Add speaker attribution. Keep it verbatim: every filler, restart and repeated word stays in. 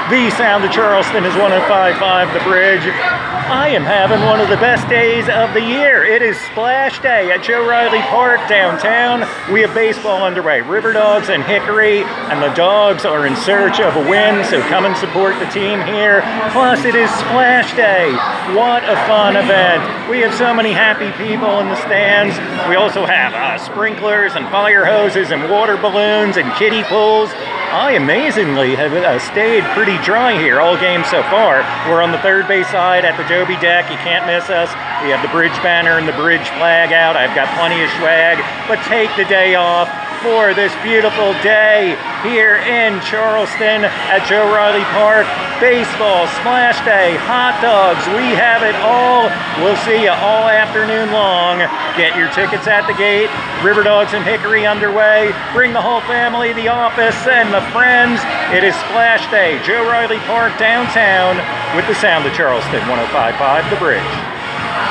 Speaker 1: The sound of Charleston is one oh five point five The Bridge. I am having one of the best days of the year. It is Splash Day at Joe Riley Park downtown. We have baseball underway. River Dogs and Hickory, and the Dogs are in search of a win, so come and support the team here. Plus, it is Splash Day. What a fun event. We have so many happy people in the stands. We also have uh, sprinklers and fire hoses and water balloons and kiddie pools. I amazingly have uh, stayed pretty dry here all game so far. We're on the third base side at the Joby deck. You can't miss us. We have the bridge banner and the bridge flag out. I've got plenty of swag, but take the day off for this beautiful day here in Charleston at Joe Riley Park. Baseball, Splash Day, hot dogs, we have it all. We'll see you all afternoon long. Get your tickets at the gate. River Dogs and Hickory underway. Bring the whole family, the office, and the friends. It is Splash Day, Joe Riley Park downtown with the sound of Charleston, one oh five point five The Bridge.